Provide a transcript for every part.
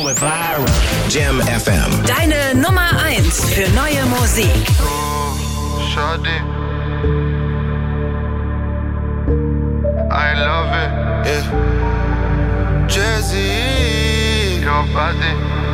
it viral. Jam FM. Deine Nummer 1 für neue Musik. Shawty, I love it, yeah. Jazzy, your body,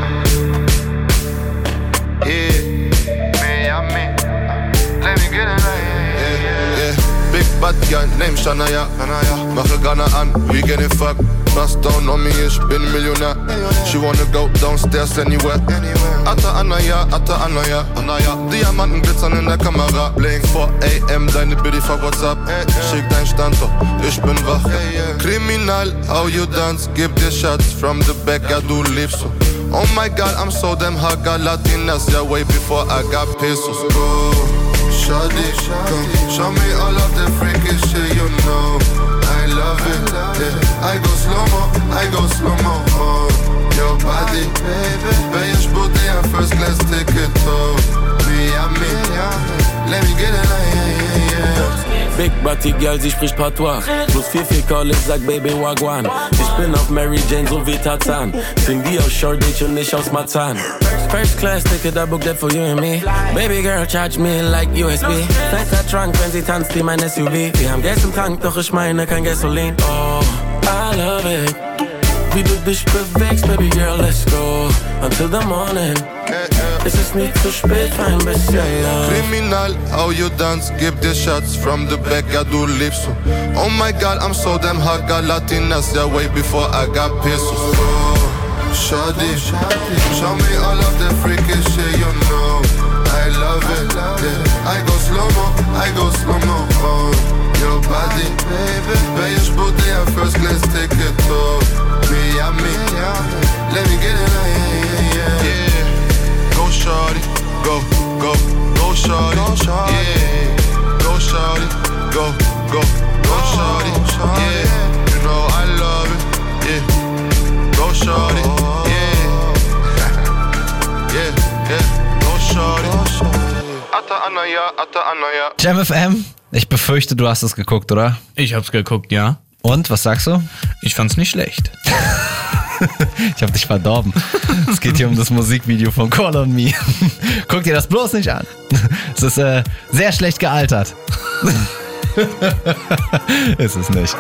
yeah. Miami, let me get it right, yeah. Big bad girl, name Shania. Mache Ghana an, we getting fucked. Bust down on me, ich bin Millionär. She wanna go downstairs anywhere. Atta Anaya. Diamanten glitzern in der Kamera. Blink 4 AM, deine Biddy fuck WhatsApp. Schick dein Standort, ich bin wach. Kriminal, how you dance, gib dir Shots from the back, ja du liebst so. Oh my god, I'm so damn hot, got Latinas, yeah way before I got pesos. Oh, shawty, come show me all of the freaky shit you know. I love it, yeah. I go slow-mo, oh. Your body, baby, ich buch dir ein First Class Ticket, oh. Miami, let me get it, yeah. Big Body Girl, sie spricht Patois. Plus 4 Call, ich sag Baby Wagwan. Ich bin auf Mary Jane, so wie Tarzan. Sing die aus Shoreditch und nicht aus Marzahn. First Class Ticket, I booked that for you and me. Baby girl, charge me like USB. Fetter Trunk, wenn sie tanzt wie mein SUV. Wir haben Gas im Tank, doch ich meine kein Gasolin. Oh, I love it. Wie du dich bewegst, baby girl, let's go. Until the morning. Es ist nicht zu spät für ein bisschen, ja. Kriminal, how you dance, gib dir Shots from the back, ja du liebst so. Oh my god, I'm so damn hot, got Latinas, yeah way before I got pesos. Oh, shawty, show me all of the freaky shit you know. I love it, yeah. I go slow-mo, oh. Your body, baby, ich buch dir ein First Class Ticket, oh. Miami, let me get it, yeah. Go shawty, go shawty, yeah. Go shawty, go shawty, yeah. You know I love it, yeah. Go shawty, yeah. Go shawty. Atta Anaya. Jam FM, ich befürchte, du hast es geguckt, oder? Ich hab's geguckt, ja. Und, was sagst du? Ich fand's nicht schlecht. Ich hab dich verdorben. Es geht hier um das Musikvideo von Call on Me. Guck dir das bloß nicht an. Es ist sehr schlecht gealtert. Ist es nicht.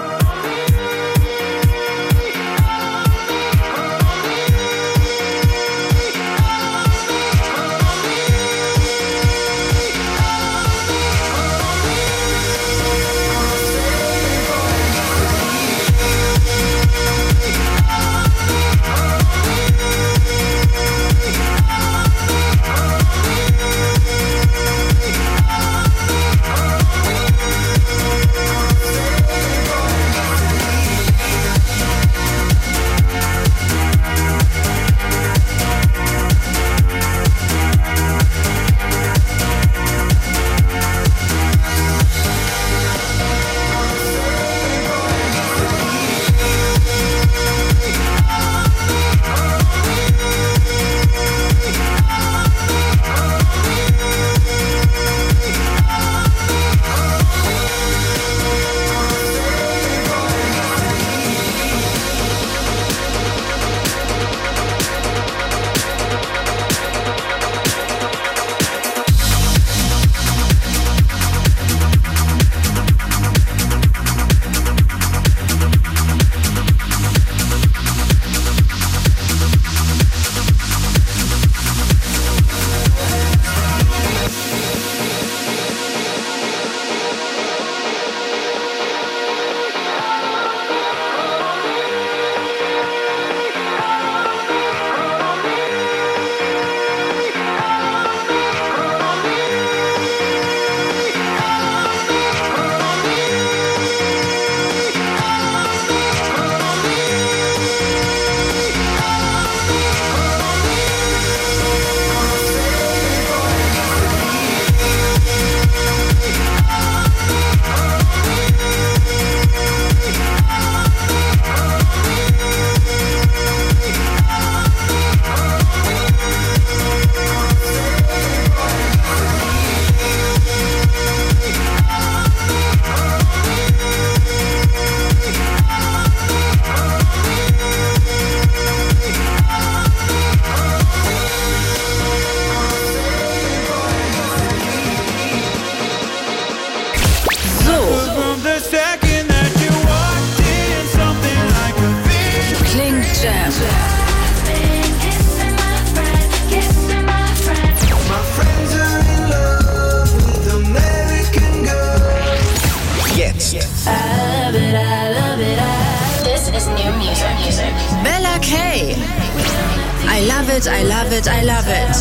I love it, I love it, I love it.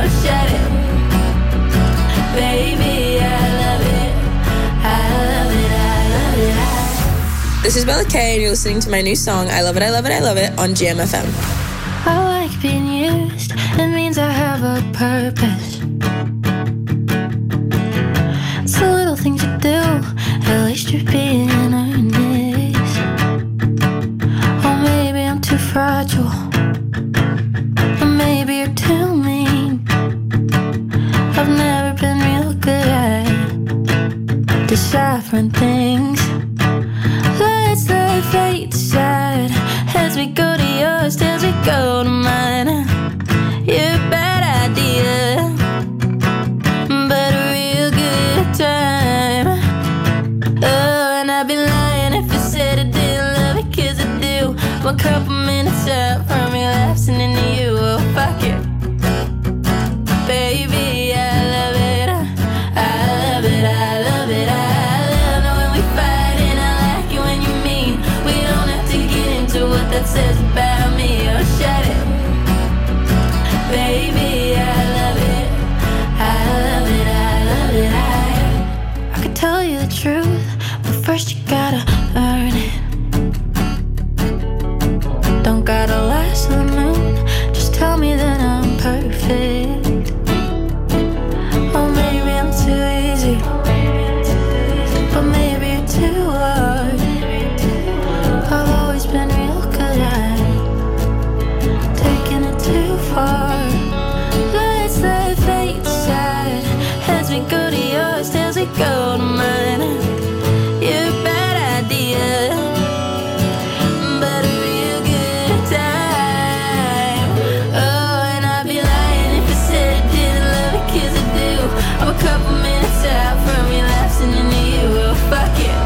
Baby, I love it. I love it, I love it. This is Bella K, and you're listening to my new song, I Love It, I Love It, I Love It, on Jam FM. I like being used, it means I have a purpose. It's the little things you do, at least you're being earnest. Or maybe I'm too fragile, or maybe you're too mean. I've never been real good at deciphering things. Let's let fate decide as we go to yours, as we go to mine. You're a bad idea, but a real good time. Oh, and I'd be lying if I said I didn't love it, 'cause I do. One couple minutes out from relapsing into you, oh fuck it. Baby, I love it, I love it, I love it, I love it when we fight, and I like it when you mean. We don't have to get into what that says about me, oh shut it. Baby, I love it, I love it, I love it, I could tell you the truth, but first you gotta earn it. Don't gotta last to the moon, just tell me that I'm perfect. Or maybe I'm too easy, but maybe you're too hard. I've always been real good at taking it too far. Let's let fate decide as we go to yours, as we go to mine. You're a bad idea, but a real good time. Oh, and I'd be lying if I said I didn't love it, 'cause I do. I'm a couple minutes out from relapsing into you, oh fuck it.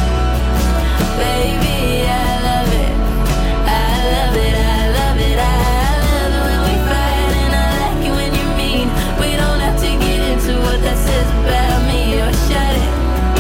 Baby, I love it, I love it, I love it, I love it when we fight, and I like it when you're mean. We don't have to get into what that says about me, oh shut it.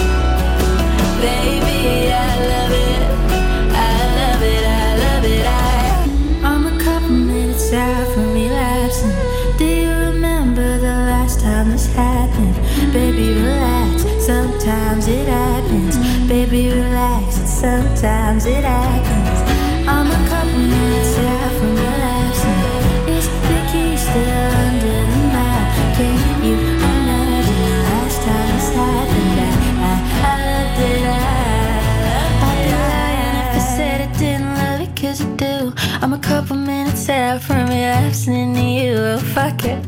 Baby, I love it, I love it, I love it, I'm a couple minutes out from relapsing. Do you remember the last time this happened? Baby, relax, sometimes it happens. Baby, relax, sometimes it happens. I'm a couple minutes out from relapsing. Is the key still under the mat? Can you imagine the last time this happened? I loved it, I'd be lying if I said I didn't love it, 'cause I do. I'm a couple minutes out from relapsing into you, oh fuck it.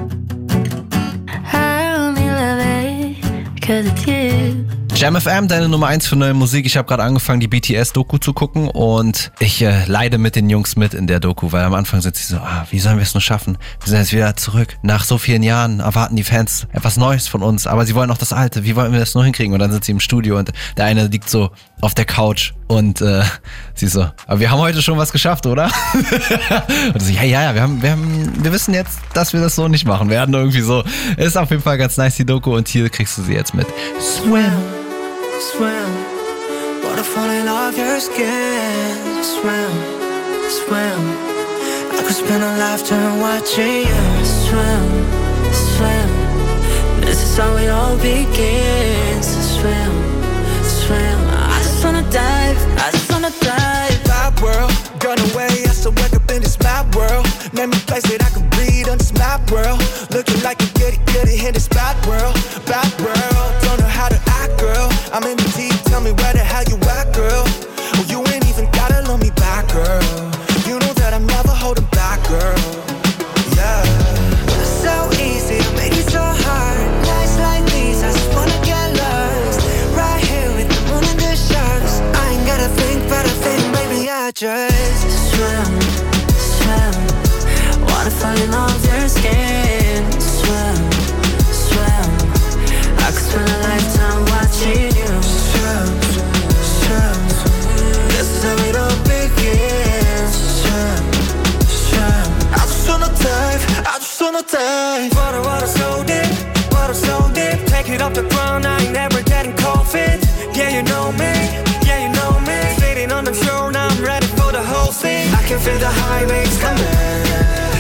I only love it 'cause it's you. Jam FM, deine Nummer 1 für neue Musik. Ich habe gerade angefangen, die BTS-Doku zu gucken und ich leide mit den Jungs mit in der Doku, weil am Anfang sind sie so, wie sollen wir es nur schaffen? Wir sind jetzt wieder zurück. Nach so vielen Jahren erwarten die Fans etwas Neues von uns, aber sie wollen auch das Alte. Wie wollen wir das nur hinkriegen? Und dann sind sie im Studio und der eine liegt so auf der Couch und sie so, aber wir haben heute schon was geschafft, oder? Und so, ja, wir wissen jetzt, dass wir das so nicht machen werden irgendwie so. Ist auf jeden Fall ganz nice, die Doku, und hier kriegst du sie jetzt mit. Swim. Swim, waterfalling off your skin. Swim, swim. I could spend a lifetime watching you swim, swim. This is how it all begins. Swim, swim. I just wanna dive, I just wanna dive. Bad world, gone away. I still wake up in this mad world. Name a place that I can breathe on this mad world. Looking like you get it in this bad world. Bad world, don't know how to act, girl. I'm in the deep, tell me where the hell you at, girl. Oh, you ain't even gotta love me back, girl. You know that I'm never holding back, girl. Yeah. So easy, made it so hard. Nights like these, I just wanna get lost. Right here with the moon and the stars. I ain't gotta think, but I think, baby, I just swim, swim. Water falling off your skin. Swim, swim. I could spend a lifetime watching you swim, swim. This is how it all begins. Swim, swim. I just wanna dive, I just wanna dive. Water so deep, water so deep. Take it off the ground, I ain't never getting cold feet. Yeah, you know me, yeah, you know me. Sitting on the shore, now I'm ready for the whole thing. I can feel the high waves coming.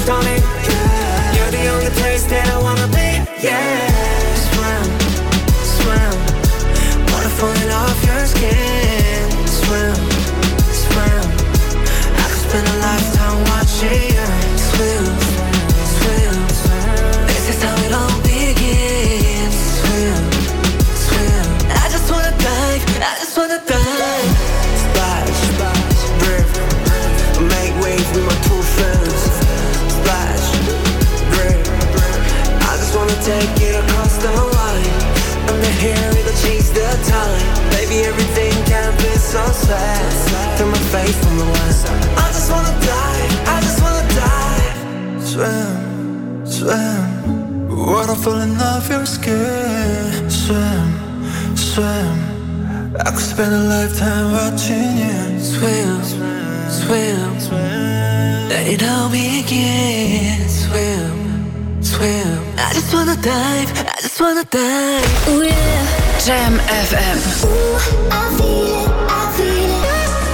stunning, yeah. You're the only place that I wanna be, yeah. Swim, swim, waterfalling off your skin. Swim, swim, I could spend a lifetime watching you swim, swim. This is how it all begins. Swim, swim, I just wanna dive, I just wanna dive. Splash, splash, drift, make waves with my two friends. Splash, drift, I just wanna take it across the line. I'm the hair, it'll change the time. Baby, everything can be so sad. Turn my face from the west. I just wanna dive, I just wanna dive. Swim, swim, waterfalling off your skin. Swim, swim, I could spend a lifetime watching you swim, swim, swim. Let it all begin. Swim, swim, I just wanna dive, I just wanna dive. Ooh yeah. Jam FM. Ooh, I feel it, I feel it.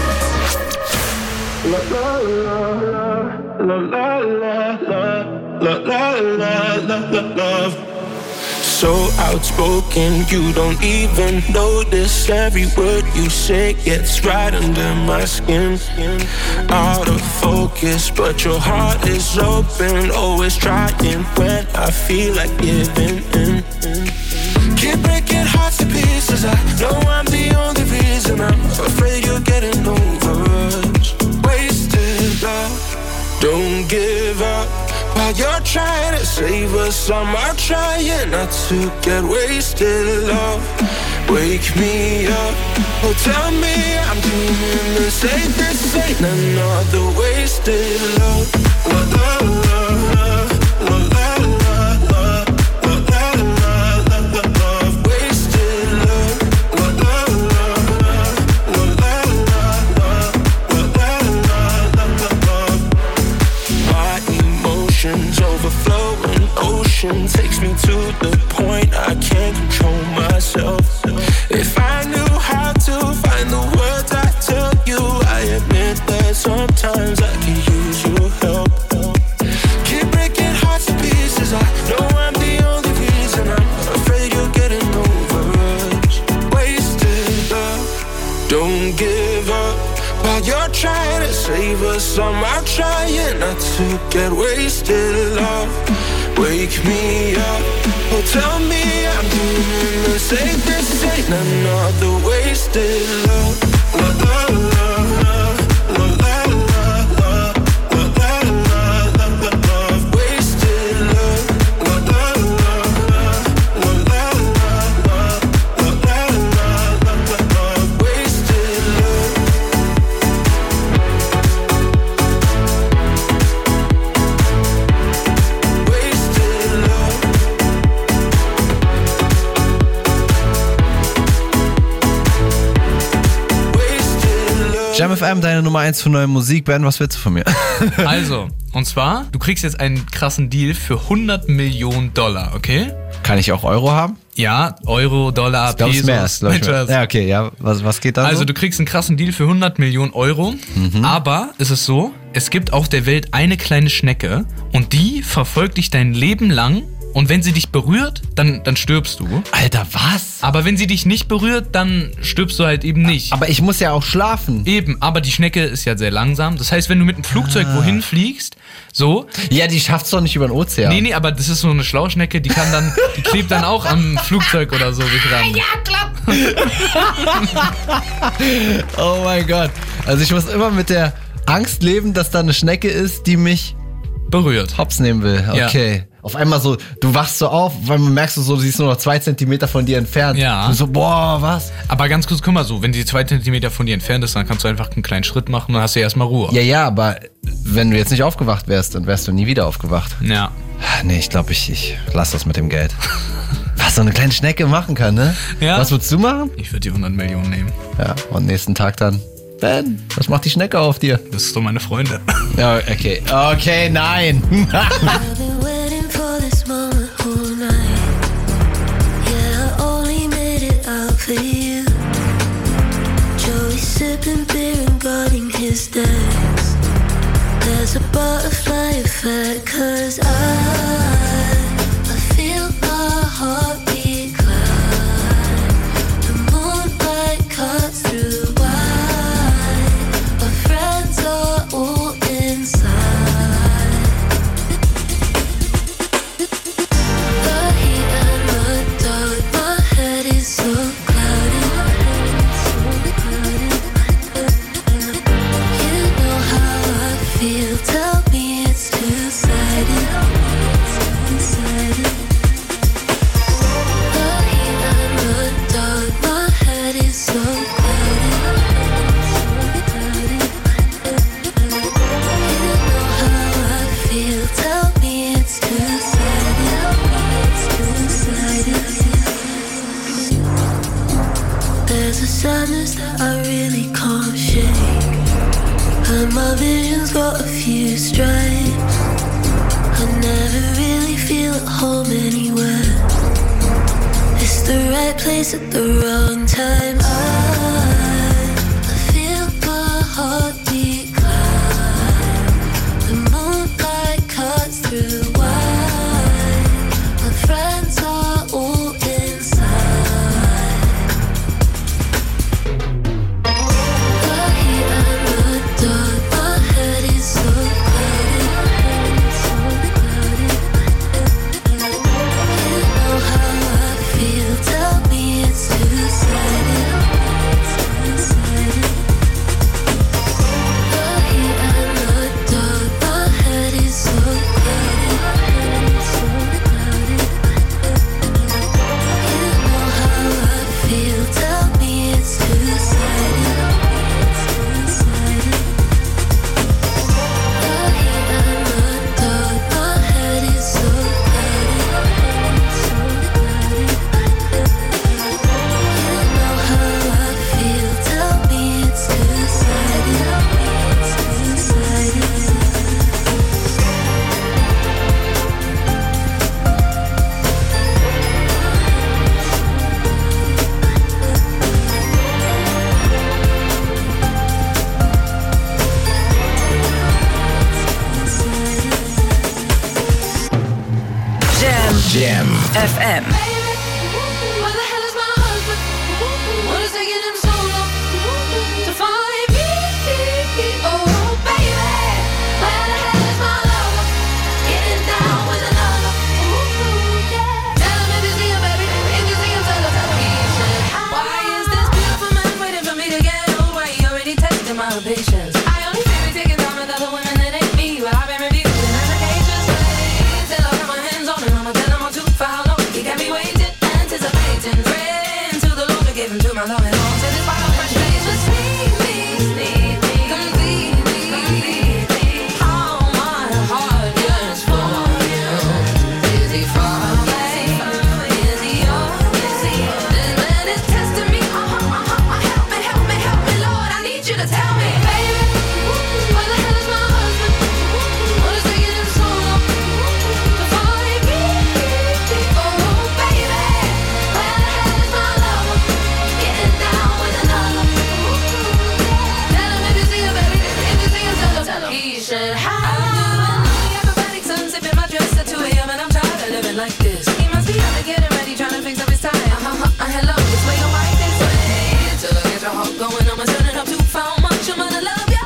La la la la la la la la love. So outspoken, you don't even notice. Every word you say gets right under my skin. Out of focus, but your heart is open. Always trying when I feel like giving in. Keep breaking hearts to pieces. I know I'm the only reason. I'm afraid you're getting over us. Wasted love, don't give up. While you're trying to save us, I'm out trying not to get wasted. Love, wake me up. Oh, tell me I'm dreaming this ain't another wasted love. Love, love, love, love, love, love, love, love, love, love, wasted love. Love, love, love, love, love, love, love, love. My emotions overflowing ocean takes me to the point I can't control myself. If I knew how to find the words I tell you, I admit that sometimes I can use your help. Keep breaking hearts to pieces. I know I'm the only reason. I'm afraid you're getting over us. Wasted love, don't give up. While you're trying to save us, I'm out trying not to get wasted. Love, wake me up. Oh, tell me I'm doing this ain't another wasted love. Love, love, love, love, love, love, love, love, love, love, love, wasted love. Love, love, love, love, love, love, love, love, love, love, wasted love. Jam FM, deine Nummer 1 für neue Musik. Ben, was willst du von mir? Also, und zwar, du kriegst jetzt einen krassen Deal für $100 Millionen, okay? Kann ich auch Euro haben? Ja, Euro, Dollar, Pesos. Ich glaube, Pesos. mehr. Ja, okay, ja. Was geht da Also so? du kriegst einen krassen Deal für 100 Millionen Euro, aber es ist so, es gibt auf der Welt eine kleine Schnecke und die verfolgt dich dein Leben lang. Und wenn sie dich berührt, dann stirbst du. Alter, was? Aber wenn sie dich nicht berührt, dann stirbst du halt eben nicht. Aber ich muss ja auch schlafen. Eben, aber die Schnecke ist ja sehr langsam. Das heißt, wenn du mit einem Flugzeug wohin fliegst, so... Ja, die schafft's doch nicht über den Ozean. Nee, aber das ist so eine Schlauschnecke, die klebt dann auch am Flugzeug oder so sich ran. Ja, klar. Oh mein Gott. Also ich muss immer mit der Angst leben, dass da eine Schnecke ist, die mich berührt. Hops nehmen will. Okay. Ja. Auf einmal so, du wachst so auf, weil man merkst du so, sie ist nur noch 2 Zentimeter von dir entfernt. Ja. Und so, boah, was? Aber ganz kurz, guck mal so, wenn sie 2 Zentimeter von dir entfernt ist, dann kannst du einfach einen kleinen Schritt machen und dann hast du erstmal Ruhe. Ja, aber wenn du jetzt nicht aufgewacht wärst, dann wärst du nie wieder aufgewacht. Ja. Nee, ich glaube, ich lass das mit dem Geld. Was so eine kleine Schnecke machen kann, ne? Ja. Was würdest du machen? Ich würde die 100 Millionen nehmen. Ja, und nächsten Tag dann, Ben, was macht die Schnecke auf dir? Das ist doch meine Freundin. Ja, okay. Okay, nein. For you, Joey sipping beer and guarding his desk. There's a butterfly effect, 'cause I feel my heartbeat climb. The moonlight cuts through white. My friends are all inside. The heat and the dark, my head is so cloudy. You know how I feel, tell me it's two-sided. The heat and the dark, my head is so cloudy. You know how I feel, tell me it's two-sided. There's a sadness that I really can't shake, and my vision's got a few stripes. I never really feel at home anywhere. It's the right place at the wrong time. I feel my heartbeat climb. The moonlight cuts through white. My friends are all inside. The heat and the dark, my head is so cloudy. You know how I feel, tell me it's two-sided. The heat and the dark, my head is so cloudy. You know how I feel, tell me it's two-sided. The heat and the dark, my head is so cloudy. You know how I feel, tell me it's two-sided. Jam FM. Where the hell is my husband? What is taking him so long to find me? Oh, baby, where the hell is my lover? Getting down with another. Ooh, yeah. Tell him if you see him, baby. If you see him, tell him he should. Why is this beautiful man waiting for me to get old? Why he already tested my patience? I only fear he taking down with other women that ain't me, but I've been refusing applications. Till I got my hands on him, I'ma tell him I'm too for how long. He got me waiting, anticipating, praying to the Lord to give him to my love and all. Till this final fresh face was sneak me, completely. All my heart yearns for you. Is he far away? Is he yours? This man is testing me. Help me, Lord. I need you to tell me, baby, where the hell is my husband? What is taking him so long to find me? Oh, baby, where the hell is my lover? Getting down with another. Tell him if you see him, baby. If you see him, tell him he should have. I'm doing all the acrobatics, unzipping my dress at 2 a.m. and I'm tired of living like this. He must be out to getting ready, trying to fix up his tie. Hello, this way, your wife this way. Till I get your heart going, I'ma turn it up too far much. I'm gonna love you.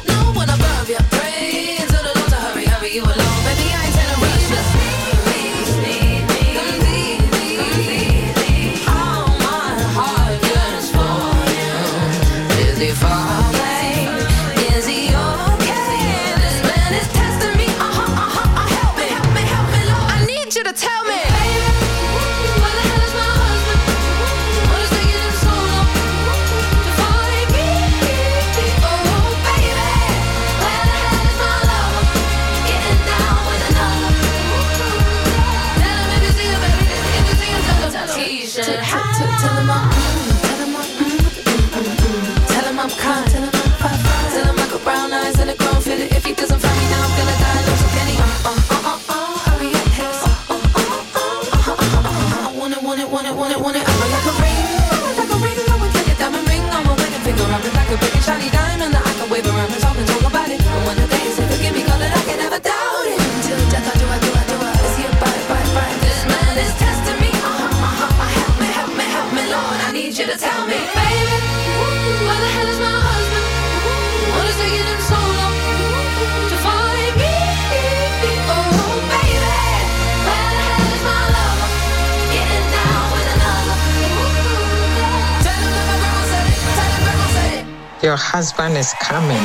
Your husband is coming.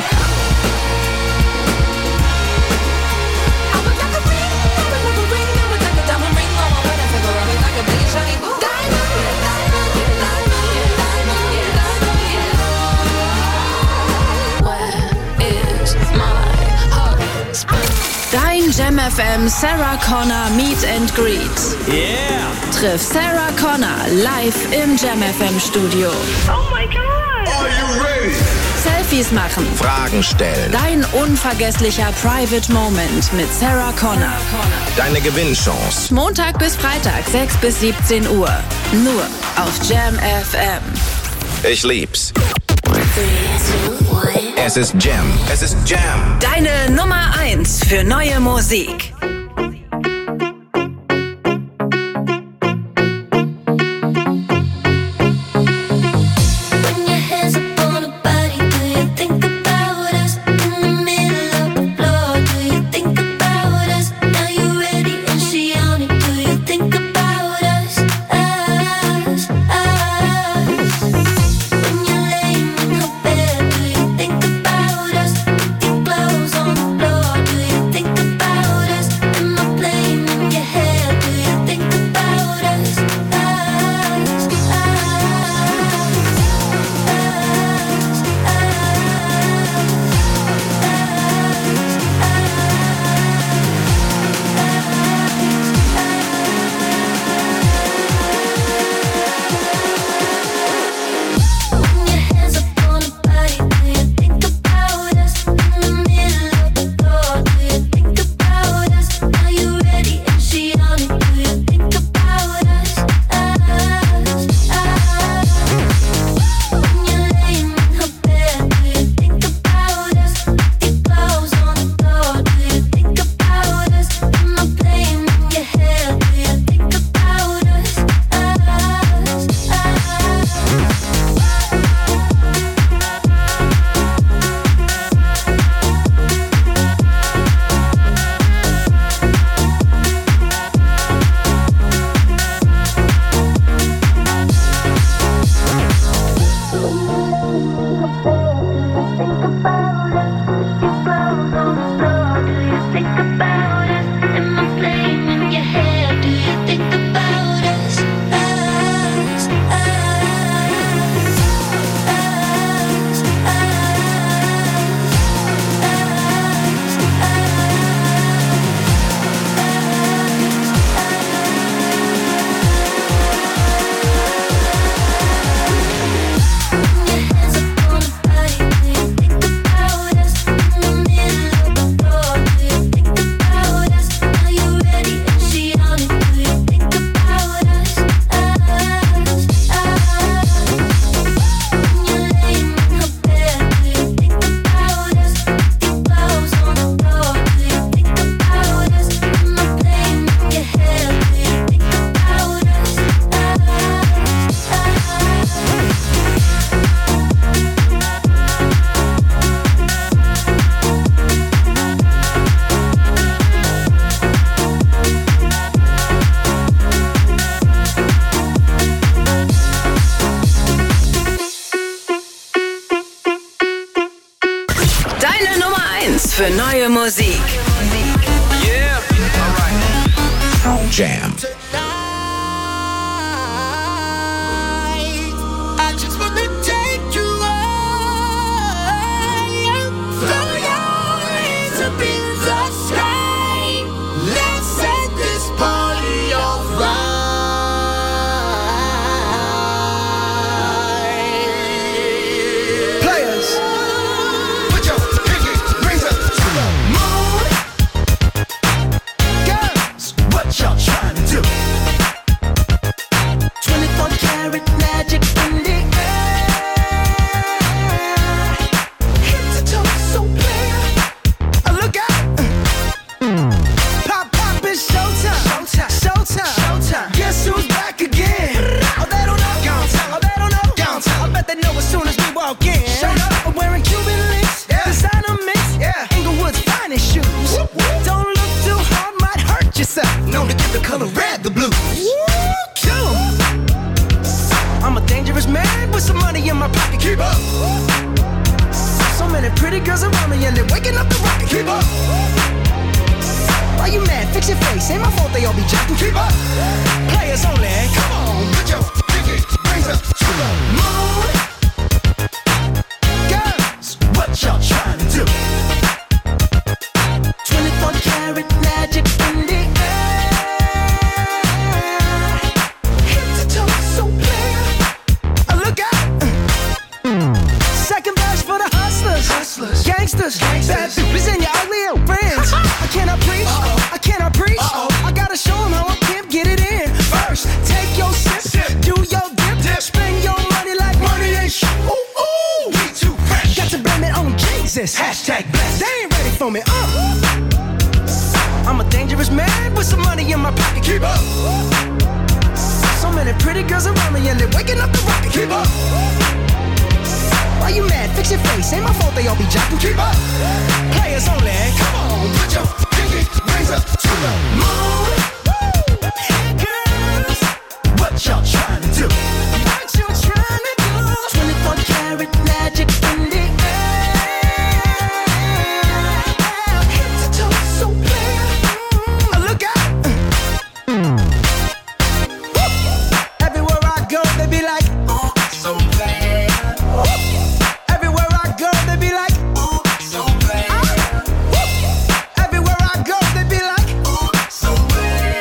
Dein Jam FM Sarah Connor Meet and Greet. Yeah! Triff Sarah Connor live im Jam FM Studio. Oh my God! Are you ready? Selfies machen. Fragen stellen. Dein unvergesslicher Private Moment mit Sarah Connor. Deine Gewinnchance. Montag bis Freitag, 6 bis 17 Uhr. Nur auf Jam FM. Ich lieb's. Es ist Jam. Es ist Jam. Deine Nummer 1 für neue Musik. Für neue Musik. Yeah, alright. Jam. Y'all trying to do girls around me and they're waking up the rocket. Keep up. Why you mad? Fix your face. Ain't my fault they all be jacking. Keep up. Players only. Come on, put your pinky rings up to the moon. Girls, what y'all trying to do? 24 karat magic in the air. Head to toe, so clear. Look out. Second verse for the hustlers, gangsters, bad bitches and your ugly friends. I cannot preach, I cannot preach. I gotta show them how a pimp get it in. First, take your sip, do your dip, spend your money like money ain't shit. Ooh, ooh, we too fresh. Got to blame it on Jesus. Hashtag blessed. They ain't ready for me. I'm a dangerous man with some money in my pocket. Keep up. So many pretty girls around me and they're waking up the rocket. Keep up. Why you mad? Fix your face. Ain't my fault they all be jocking. Keep up. Players only. Come on, put your pinky rings up to the moon. Girls, what y'all trying to do? What you trying to do? 24 karat magic in the air. Head to toe, so clear. Look out. Everywhere I go, they be like, oh, so bad. Everywhere I go, they be like, oh, so bad. Everywhere I go, they be like, oh, so bad.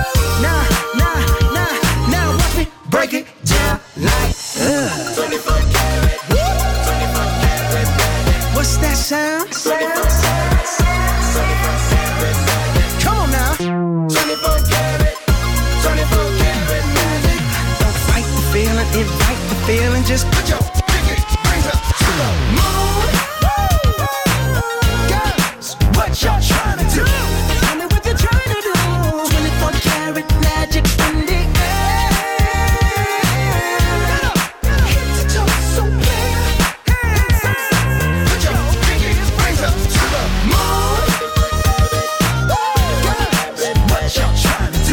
Now, watch me break it down like 24 karat, 24 karat. What's that sound? Come on now. 24 karat, 24 karat magic. Don't fight the feeling, invite the feeling. Just put your pinky rings up to the moon. Girls, what y'all trying to do? Tell me what you're trying to do. 24 karat magic in the air. Head to toe, so clear. Put your pinky rings up to the moon. Girls, what y'all trying to do?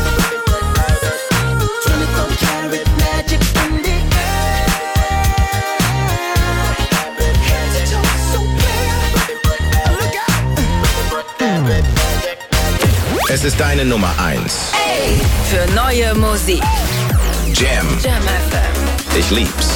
24 karat magic in the air. Head to toe, so clear. Look out. Es ist deine Nummer 1. Für neue Musik. Jam. Jam FM. Ich lieb's.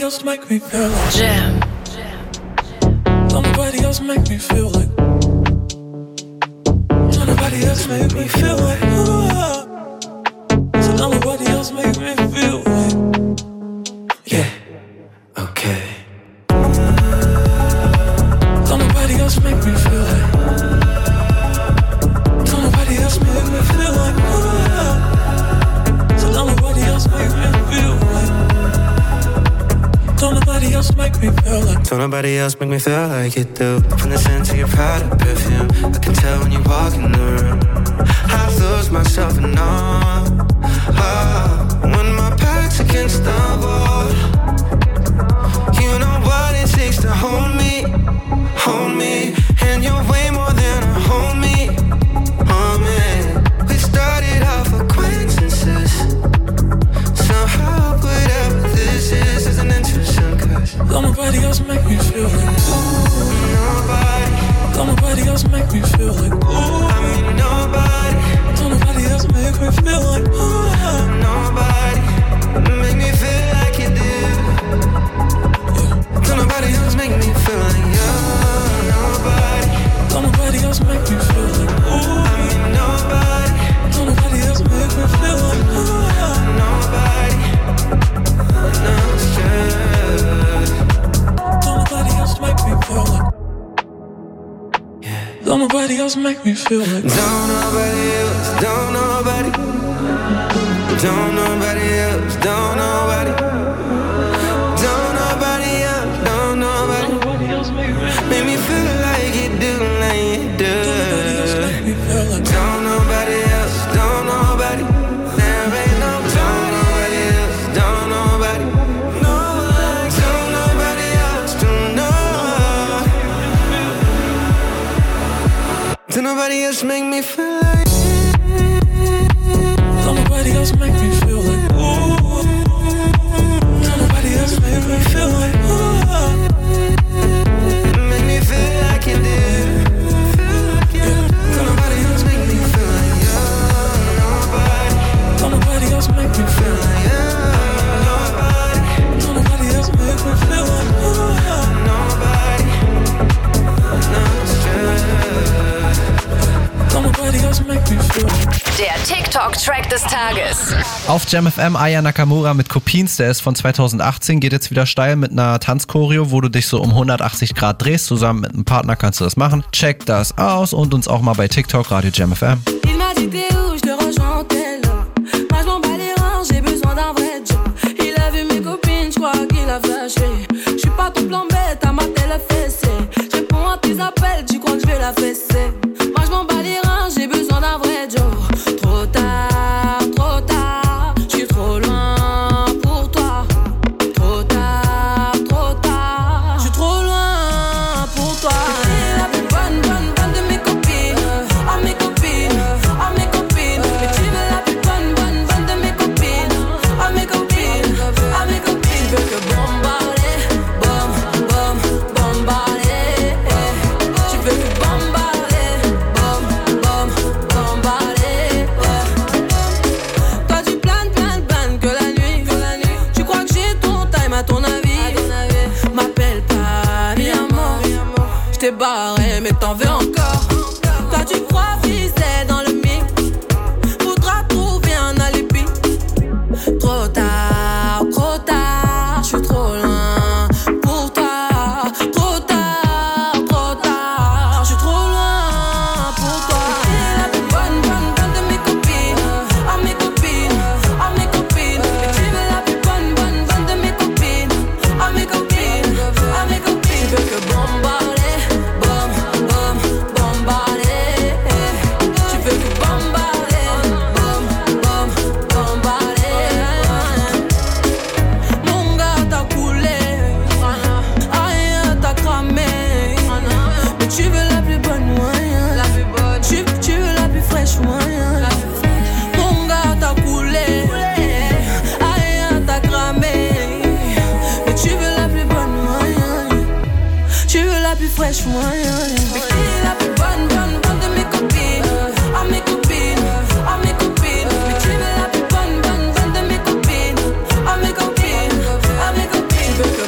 else make me feel like Jam. Don't nobody else make me feel like. Don't nobody else make me feel like. So don't nobody else make me feel like. Yeah, okay. Don't nobody else make me feel like. Don't nobody else make me feel like. So don't nobody else make me feel like. Don't nobody else make me feel like. Don't nobody else make me feel like you do. From the scent to your product perfume, I can tell when you walk in the room. I lose myself in awe. When my back's against the wall, you know what it takes to hold me, and you're way more than a homie. Oh man, we started off acquaintances. Somehow whatever this is an interest. Don't nobody else make me feel like. Nobody. Don't nobody else make me feel like. I mean nobody. Don't nobody else make me feel like. Nobody make me feel like you do. Don't nobody else make me feel like you. Nobody. Don't nobody else make me feel like. I mean nobody. Don't nobody else make me feel like. Nobody. No stress. Don't nobody else make me feel like. Don't nobody else make me feel like. Don't nobody else. Don't nobody. Don't nobody else. Don't nobody. Don't nobody else. Don't nobody. Don't nobody else make me feel like you do, like you do. Don't nobody else make me feel like. Don't nobody else. Don't nobody. There ain't no don't nobody else. Don't nobody. No, don't nobody else. Don't know. Don't nobody else make me feel like. Don't nobody else make me feel like. Don't nobody else make me feel like. Make me feel like you did. Don't nobody else make me feel like you. Nobody. Don't nobody else make me feel like. Nobody. Don't nobody else make me feel like. Nobody. No stress. Don't nobody else make me feel like. Der TikTok-Track des Tages. Auf Jam FM Aya Nakamura mit Kopins, der ist von 2018, geht jetzt wieder steil mit einer Tanzchoreo, wo du dich so um 180 Grad drehst. Zusammen mit einem Partner kannst du das machen. Check das aus und uns auch mal bei TikTok, Radio Jam FM. Il m'a dit t'es où, je te rejoins en tel. Moi je m'en bats les reins, j'ai besoin d'un vrai job. Il a vu mes copines, je crois qu'il a flashé. Je suis pas ton plan bête, à ma télé fessée. Je réponds à tes appels, tu crois que je vais la fesser. Moi je m'en bats les reins, j'ai besoin d'un vrai job. Trop tard, je suis trop loin pour toi. Trop tard, je suis trop loin pour toi. T'es la plus bonne de mes copines. Oh mes copines, oh mes copines. Mais tu veux la plus bonne de mes copines. Oh mes copines, oh mes copines. Je veux que bombarder, bombarder. Tu veux que bombarder, bombarder. Toi tu planes que la nuit. Tu crois que j'ai ton time à ton avis. M'appelle pas mi amor. Je t'ai barré mais t'en veux encore. Toi tu crois viser dans le mix. Faudra trouver un alibi. Trop tard, je suis trop loin pour toi. Trop tard, je suis trop loin pour toi. T'es la plus bonne de mes copines. Oh mes copines, oh mes copines. Mais tu veux la plus bonne de mes copines. Oh mes copines, oh mes copines. Je veux que bombarder, bombarder. Tu veux que bombarder, bombarder. Mon gars t'as coulé, aïe t'as cramé. Mais tu veux la plus bonne moyen. Tu veux la plus fraîche moyen. Mon gars t'as coulé, aïe t'as cramé. Mais tu veux la plus bonne moyen. Tu veux la plus fraîche moyen. Mais qui est la plus bonne de mes copines. Oh mes copines, oh mes copines. Mais tu veux la plus bonne de mes copines. Oh mes copines, oh mes copines. Je veux que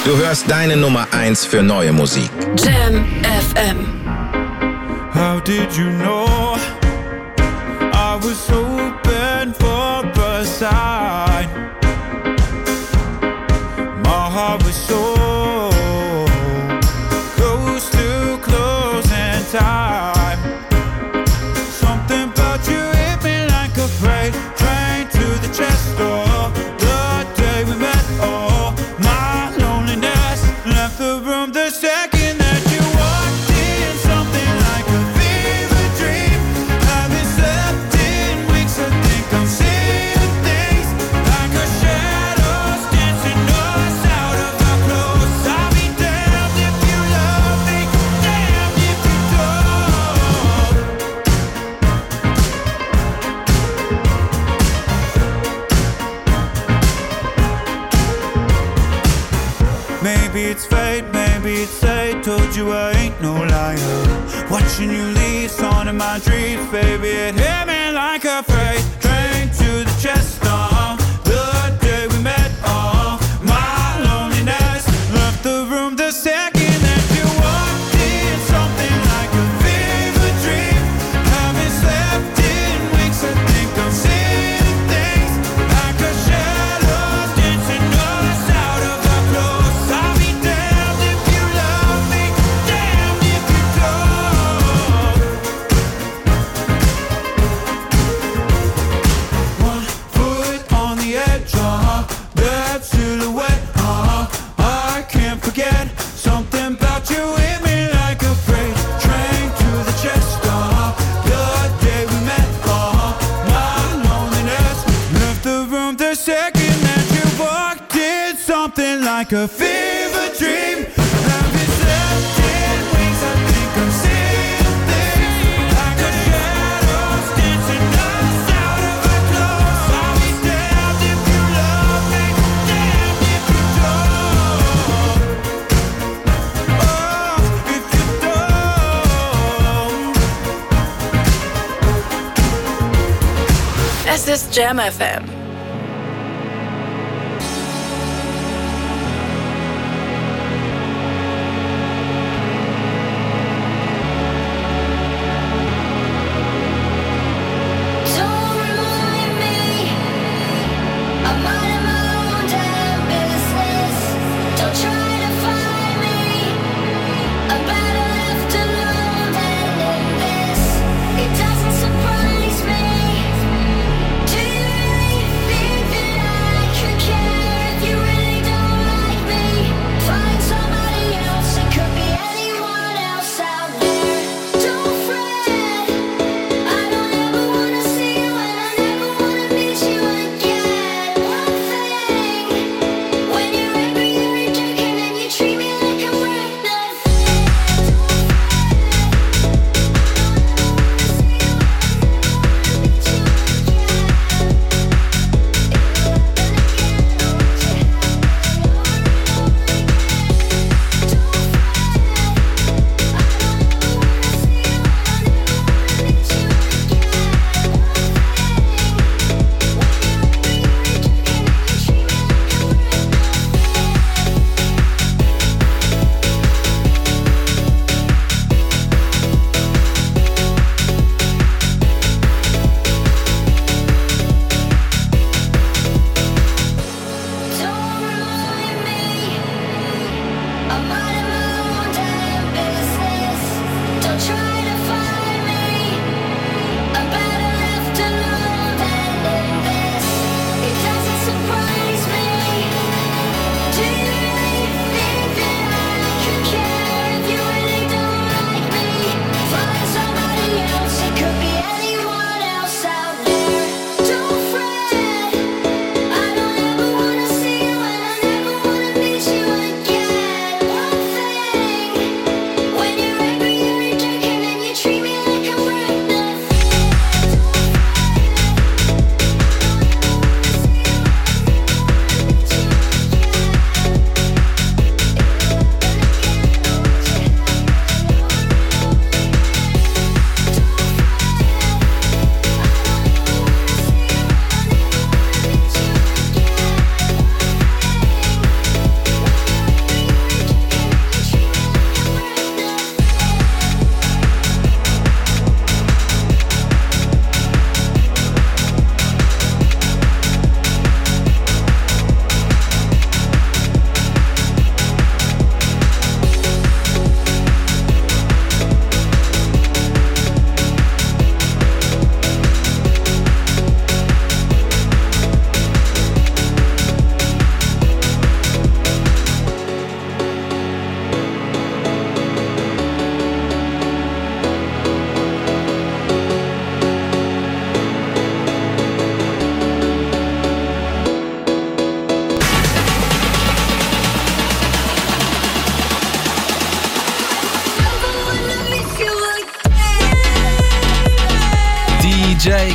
Du hörst deine Nummer 1 für neue Musik. Jam FM. How did you know I was hoping for a sign? My heart was so close to closing time. Something about you hit me like a freight train to the chest door. The day we met, oh, my loneliness left the room the second that you walked in. Something like a fever dream. Haven't slept in weeks. I think I'm seeing things like a shadows dancing us out of our clothes. I'll be damned if you love me, damned if you don't. Maybe it's fate, maybe it's fate. Told you I ain't no liar. Watching you leave, on in my dreams, baby. It hit me like a freight train to the chest. The day we met, my loneliness left the room the second that you walked in. Something like a fever dream. Haven't slept in weeks. I think I'm seeing things like a shadows dancing us out of our clothes. I'll be damned if you love me, damned if you don't. One foot on the edge, that silhouette, I can't forget. Something about you hit me like a freight train to the chest. The day we met, my loneliness left the room the second that you walked in. Something like a fever dream. Haven't slept in weeks. I think I'm seeing things like a shadows dancing us out of our clothes. I'll be damned if you love me, damned if you don't. Oh, if you don't. Es ist Jam FM. Don't remind me, I'm minding my own damn business. Don't try to find me, I'm better left alone than in this. It doesn't surprise me. Do you really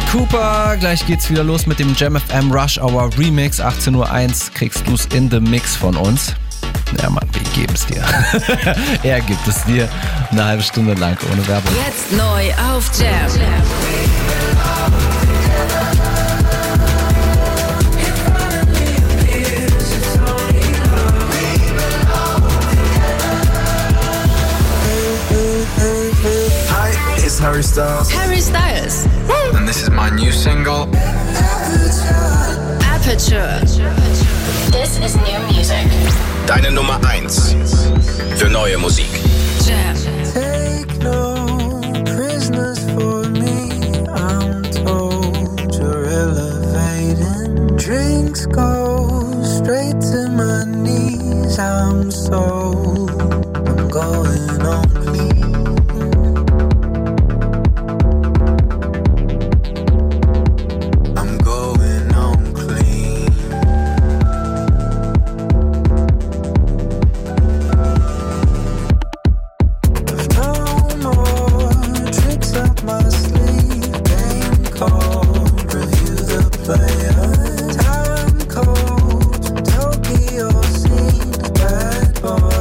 Cooper. Gleich geht's wieder los mit dem Jam FM Rush Hour Remix. 18:01 Uhr kriegst du's in the Mix von uns. Ja, Mann, wir geben's dir. Er gibt es dir eine halbe Stunde lang ohne Werbung. Jetzt neu auf Jam. It's Harry Styles. Harry Styles. And this is my new single. Aperture. This is new music. Deine Nummer 1 für neue Musik. Jam. Take no prisoners for me. I'm told you're elevating. Drinks go straight to my knees. I'm sold. I'm going on clean. Time cold, Tokyo scenes, bad boy.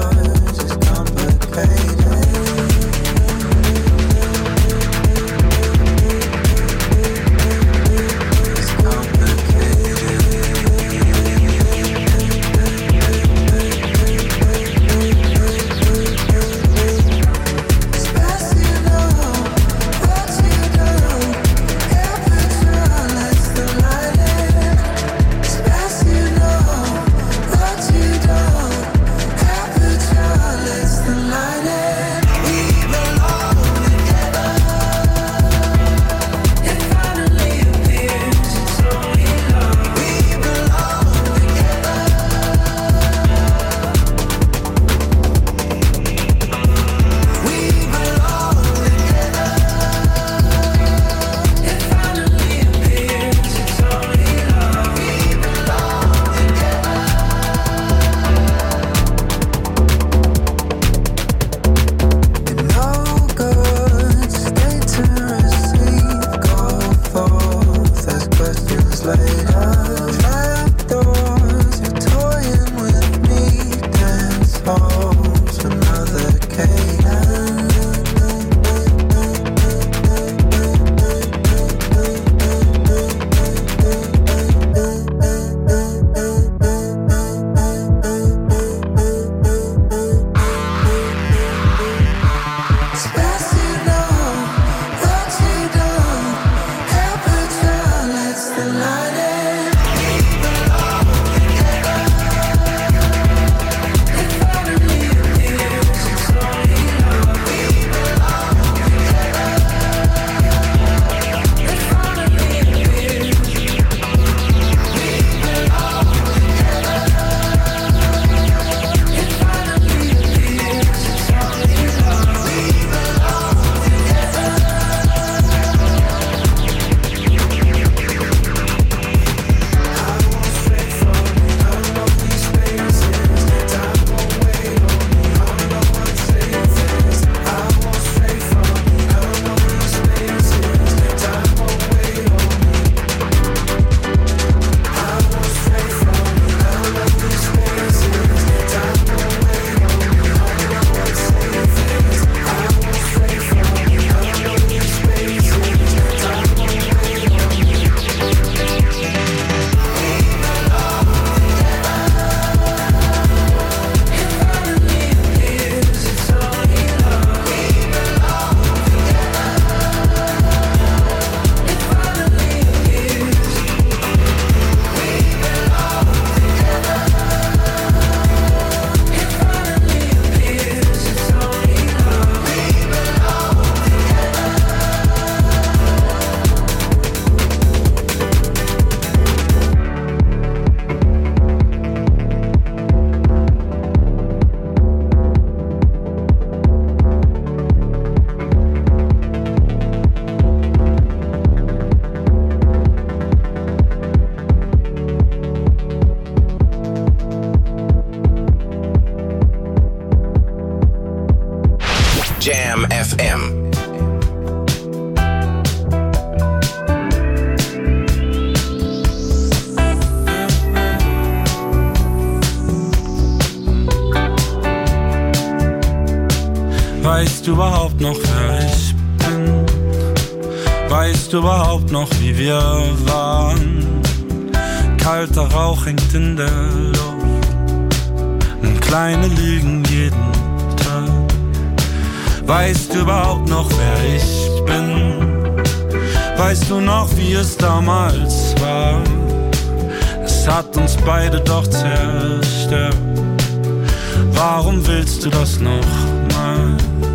Weißt du überhaupt noch, wer ich bin? Weißt du überhaupt noch, wie wir waren? Kalter Rauch hängt in der Luft und kleine Lügen jeden Tag. Weißt du überhaupt noch, wer ich bin? Weißt du noch, wie es damals war? Es hat uns beide doch zerstört. Warum willst du das noch mal?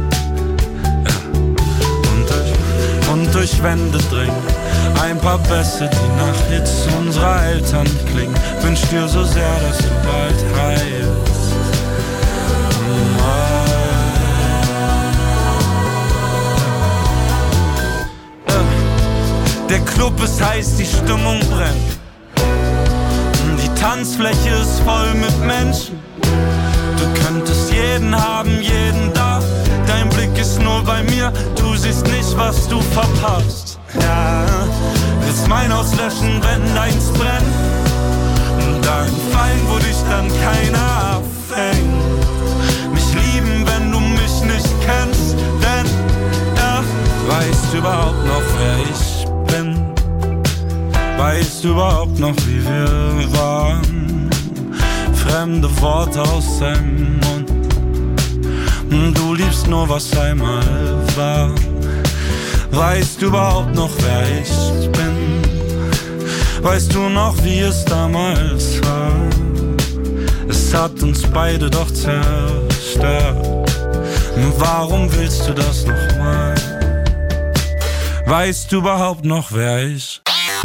Und durch Wände dringen ein paar Bässe, die nach Hits unserer Eltern klingen. Wünsch dir so sehr, dass du bald heilst. Der Club ist heiß, die Stimmung brennt. Die Tanzfläche ist voll mit Menschen. Du könntest jeden haben, jeden da. Dein Blick ist nur bei mir, du siehst nicht, was du verpasst. Ja, willst mein Haus löschen, wenn deins brennt. Und dann fallen, wo dich dann keiner abfängt. Mich lieben, wenn du mich nicht kennst. Denn, ja, weißt du überhaupt noch, wer ich bin? Weißt du überhaupt noch, wie wir waren? Fremde Worte aus seinem Mund. Du liebst nur, was einmal war. Weißt du überhaupt noch, wer ich bin? Weißt du noch, wie es damals war? Es hat uns beide doch zerstört. Warum willst du das nochmal? Weißt du überhaupt noch, wer ich?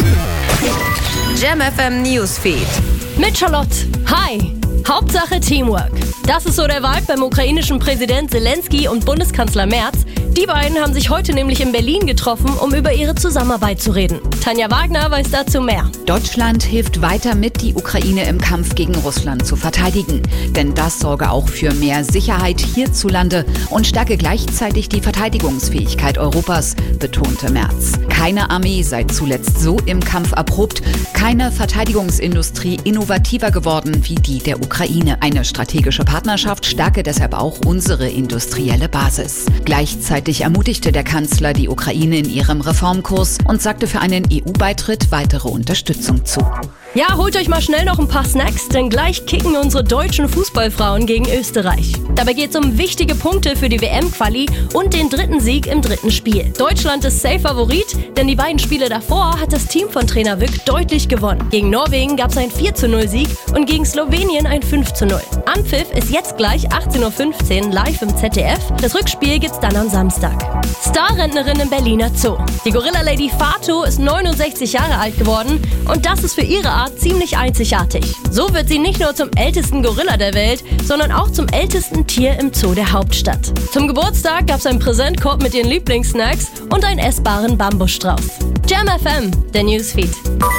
Jam FM Newsfeed. Mit Charlotte. Hi. Hauptsache Teamwork. Das ist so der Vibe beim ukrainischen Präsident Zelensky und Bundeskanzler Merz. Die beiden haben sich heute nämlich in Berlin getroffen, um über ihre Zusammenarbeit zu reden. Tanja Wagner weiß dazu mehr. Deutschland hilft weiter mit, die Ukraine im Kampf gegen Russland zu verteidigen. Denn das sorge auch für mehr Sicherheit hierzulande und stärke gleichzeitig die Verteidigungsfähigkeit Europas, betonte Merz. Keine Armee sei zuletzt so im Kampf erprobt, keine Verteidigungsindustrie innovativer geworden wie die der Ukraine. Eine strategische Partnerschaft stärke deshalb auch unsere industrielle Basis. Gleichzeitig ermutigte der Kanzler die Ukraine in ihrem Reformkurs und sagte für einen EU-Beitritt weitere Unterstützung zu. Ja, holt euch mal schnell noch ein paar Snacks, denn gleich kicken unsere deutschen Fußballfrauen gegen Österreich. Dabei geht es um wichtige Punkte für die WM-Quali und den dritten Sieg im dritten Spiel. Deutschland ist safe Favorit, denn die beiden Spiele davor hat das Team von Trainer Wück deutlich gewonnen. Gegen Norwegen gab es einen 4:0-Sieg und gegen Slowenien ein 5:0. Anpfiff ist jetzt gleich 18:15 Uhr live im ZDF. Das Rückspiel gibt's dann am Samstag. Starrentnerin im Berliner Zoo. Die Gorilla-Lady Fatu ist 69 Jahre alt geworden und das ist für ihre Art ziemlich einzigartig. So wird sie nicht nur zum ältesten Gorilla der Welt, sondern auch zum ältesten Tier im Zoo der Hauptstadt. Zum Geburtstag gab es einen Präsentkorb mit ihren Lieblingssnacks und einen essbaren Bambusstrauß. Jam FM, der Newsfeed.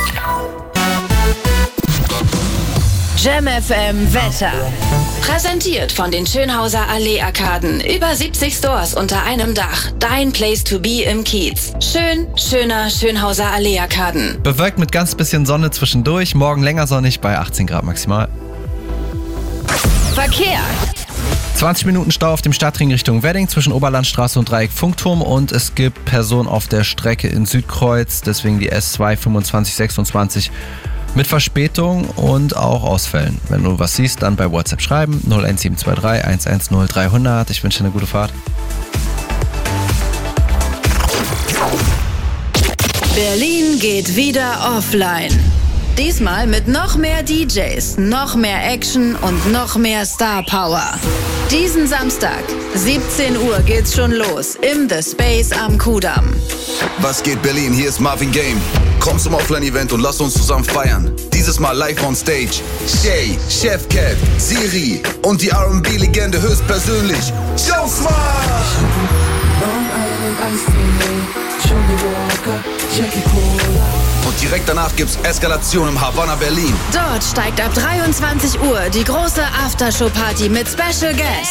Jam FM Wetter. Präsentiert von den Schönhauser Allee-Arkaden. Über 70 Stores unter einem Dach. Dein Place to be im Kiez. Schön, schöner Schönhauser Allee-Arkaden. Bewölkt mit ganz bisschen Sonne zwischendurch. Morgen länger sonnig bei 18 Grad maximal. Verkehr. 20 Minuten Stau auf dem Stadtring Richtung Wedding zwischen Oberlandstraße und Dreieck Funkturm und es gibt Personen auf der Strecke in Südkreuz, deswegen die S2 2526 mit Verspätung und auch Ausfällen. Wenn du was siehst, dann bei WhatsApp schreiben 01723 110 300. Ich wünsche dir eine gute Fahrt. Berlin geht wieder offline. Diesmal mit noch mehr DJs, noch mehr Action und noch mehr Star Power. Diesen Samstag, 17 Uhr geht's schon los im The Space am Kudamm. Was geht Berlin? Hier ist Marvin Game. Komm zum Offline-Event und lass uns zusammen feiern. Dieses Mal live on stage. Shay, Chef Cat, Siri und die R&B-Legende höchstpersönlich. Joe Smart! Und direkt danach gibt's Eskalation im Havanna Berlin. Dort steigt ab 23 Uhr die große Aftershow-Party mit Special Guests.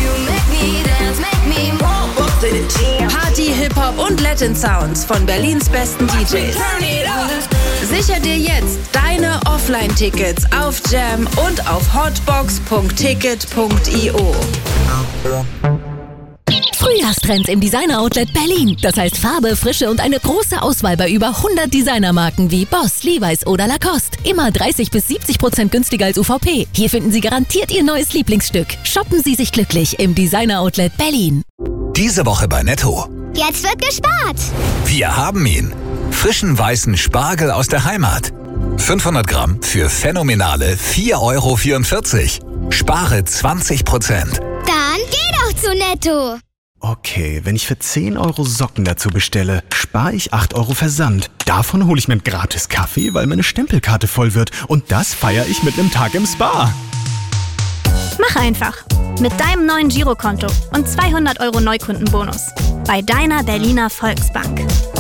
Party, Hip-Hop und Latin Sounds von Berlins besten DJs. Sicher dir jetzt deine Offline-Tickets auf Jam und auf hotbox.ticket.io. Frühjahrstrends im Designer Outlet Berlin. Das heißt Farbe, Frische und eine große Auswahl bei über 100 Designermarken wie Boss, Levi's oder Lacoste. Immer 30-70% günstiger als UVP. Hier finden Sie garantiert Ihr neues Lieblingsstück. Shoppen Sie sich glücklich im Designer Outlet Berlin. Diese Woche bei Netto. Jetzt wird gespart. Wir haben ihn. Frischen weißen Spargel aus der Heimat. 500 Gramm für phänomenale 4,44 €. Spare 20%. Dann geh doch zu Netto. Okay, wenn ich für 10 € Socken dazu bestelle, spare ich 8 € Versand. Davon hole ich mir einen gratis Kaffee, weil meine Stempelkarte voll wird. Und das feiere ich mit einem Tag im Spa. Mach einfach. Mit deinem neuen Girokonto und 200 € Neukundenbonus. Bei deiner Berliner Volksbank.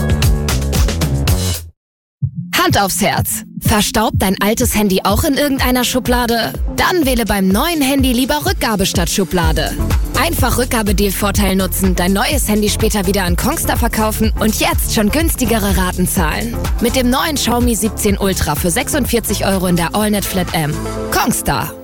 Hand aufs Herz. Verstaubt dein altes Handy auch in irgendeiner Schublade? Dann wähle beim neuen Handy lieber Rückgabe statt Schublade. Einfach Rückgabedeal-Vorteil nutzen, dein neues Handy später wieder an Kongstar verkaufen und jetzt schon günstigere Raten zahlen. Mit dem neuen Xiaomi 17 Ultra für 46 € in der AllNet Flat M. Kongstar.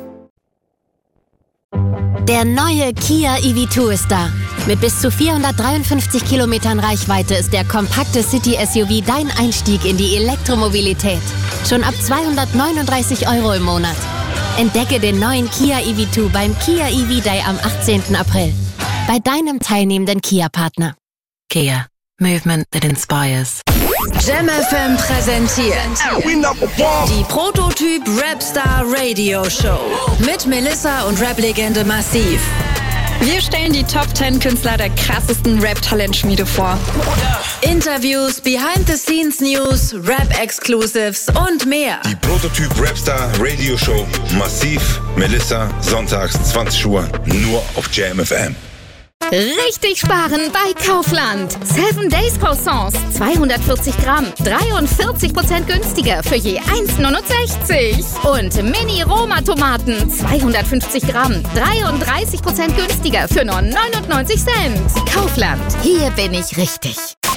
Der neue Kia EV2 ist da. Mit bis zu 453 Kilometern Reichweite ist der kompakte City-SUV dein Einstieg in die Elektromobilität. Schon ab 239 € im Monat. Entdecke den neuen Kia EV2 beim Kia EV Day am 18. April. Bei deinem teilnehmenden Kia-Partner. Kia. Movement that inspires. Jam FM präsentiert die Prototyp Rapstar Radio Show mit Melissa und Rap-Legende Massiv. Wir stellen die Top 10 Künstler der krassesten Rap-Talentschmiede vor. Interviews, Behind-the-Scenes-News, Rap-Exclusives und mehr. Die Prototyp Rapstar Radio Show. Massiv, Melissa, sonntags 20 Uhr, nur auf Jam FM. Richtig sparen bei Kaufland. 7 Days Croissants, 240 Gramm, 43% günstiger für je 1,69 €. Und Mini-Roma-Tomaten, 250 Gramm, 33% günstiger für nur 99 Cent. Kaufland, hier bin ich richtig.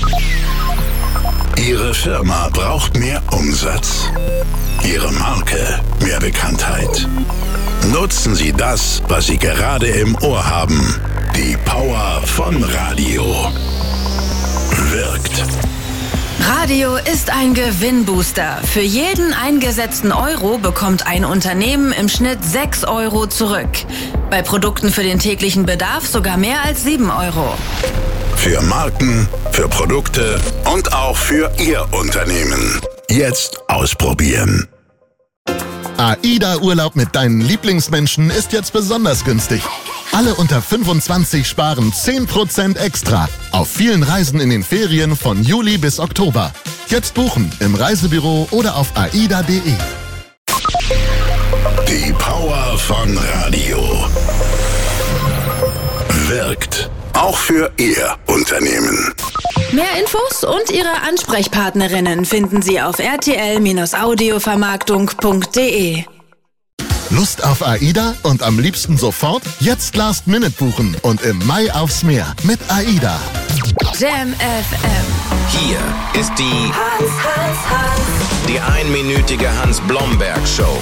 Ihre Firma braucht mehr Umsatz. Ihre Marke mehr Bekanntheit. Nutzen Sie das, was Sie gerade im Ohr haben. Die Power von Radio. Wirkt. Radio ist ein Gewinnbooster. Für jeden eingesetzten Euro bekommt ein Unternehmen im Schnitt 6 € zurück. Bei Produkten für den täglichen Bedarf sogar mehr als 7 €. Für Marken, für Produkte und auch für Ihr Unternehmen. Jetzt ausprobieren. AIDA-Urlaub mit deinen Lieblingsmenschen ist jetzt besonders günstig. Alle unter 25 sparen 10% extra auf vielen Reisen in den Ferien von Juli bis Oktober. Jetzt buchen im Reisebüro oder auf aida.de. Die Power von Radio. Wirkt. Auch für Ihr Unternehmen. Mehr Infos und Ihre Ansprechpartnerinnen finden Sie auf rtl-audiovermarktung.de. Lust auf AIDA und am liebsten sofort? Jetzt Last Minute buchen und im Mai aufs Meer mit AIDA. Jam FM. Hier ist die die einminütige Hans-Blomberg-Show.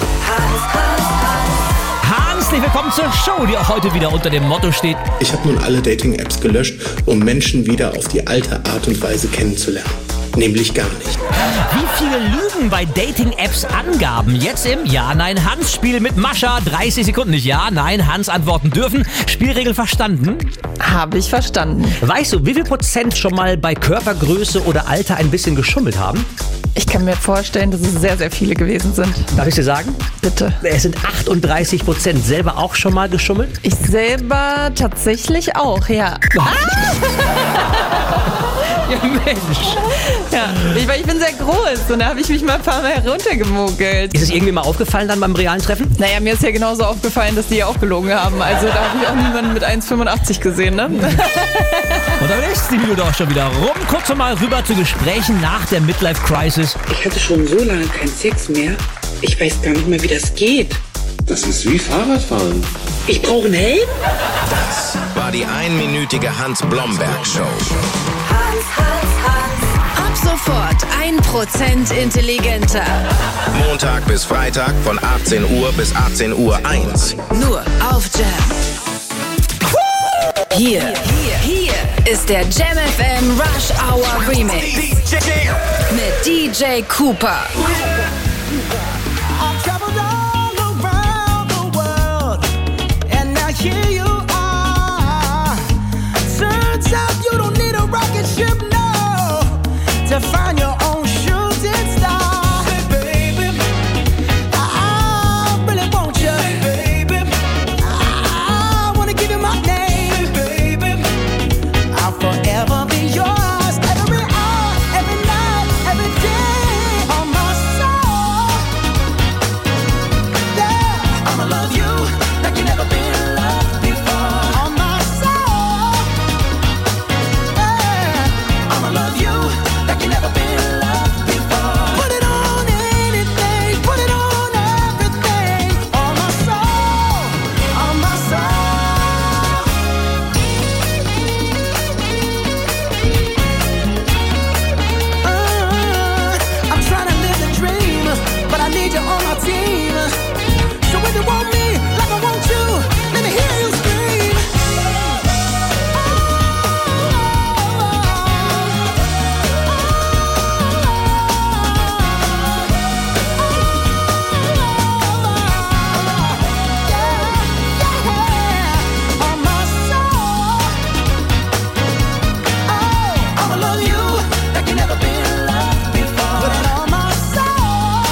Herzlich willkommen zur Show, die auch heute wieder unter dem Motto steht: Ich habe nun alle Dating-Apps gelöscht, um Menschen wieder auf die alte Art und Weise kennenzulernen. Nämlich gar nicht. Wie viele Lügen bei Dating-Apps angaben? Jetzt im Ja-Nein-Hans-Spiel mit Mascha. 30 Sekunden nicht Ja, Nein, Hans antworten dürfen. Spielregel verstanden? Habe ich verstanden. Weißt du, wie viel Prozent schon mal bei Körpergröße oder Alter ein bisschen geschummelt haben? Ich kann mir vorstellen, dass es sehr, sehr viele gewesen sind. Darf ich dir sagen? Bitte. Es sind 38%. Selber auch schon mal geschummelt? Ich selber tatsächlich auch, ja. Ja, Mensch. Ja, ich bin sehr groß und da habe ich mich mal ein paar Mal heruntergemogelt. Ist es irgendwie mal aufgefallen dann beim realen Treffen? Naja, mir ist ja genauso aufgefallen, dass die ja auch gelogen haben. Also da habe ich auch niemanden mit 1,85 gesehen, ne? Und dann ist die Minute auch schon wieder rum. Kurz mal rüber zu Gesprächen nach der Midlife-Crisis. Ich hatte schon so lange keinen Sex mehr. Ich weiß gar nicht mehr, wie das geht. Das ist wie Fahrradfahren. Ich brauche einen Helm? Das war die einminütige Hans-Blomberg-Show. Ab sofort 1% intelligenter. Montag bis Freitag von 18 Uhr bis 18:01 Uhr. Nur auf Jam. Hier ist der Jam FM Rush Hour Remix mit DJ Cooper. I've traveled all around the world, and now here you are. Turns out you don't need a rocket ship, no, to find your own shooting star. Hey, baby, I really want you. Hey, baby, I wanna give you my name. Hey, baby, I'll forever be yours. Every hour, every night, every day on my soul. Yeah, I'ma love you like you never been loved before. On my soul. Yeah, I'ma love you like you never been loved before. Put it on anything, put it on everything. On my soul, on my soul. I'm trying to live the dream, but I need you on my team. So if you want me like I want you, let me hear you scream. On my soul. I'ma love you like you never been loved before. Put it on my soul.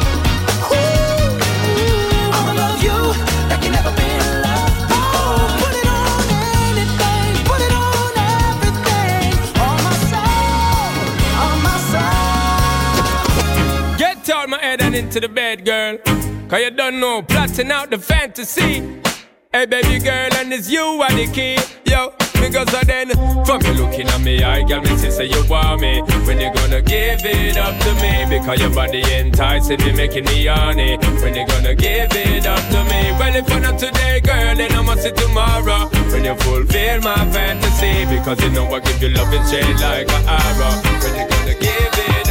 I'ma love you like you never been loved before. Put it on anything, put it on everything. On my soul, on my soul. Get out my head and into the bed, girl. Cause you don't know, plotting out the fantasy. Hey baby girl, and it's you are the key. Yo, because of then, from you looking at me, I got me say you want me. When you gonna give it up to me? Because your body enticing me, making me horny. When you gonna give it up to me? Well, if not today, girl, then I must see tomorrow. When you fulfill my fantasy, because you know I give you love and shade like an arrow. When you gonna give it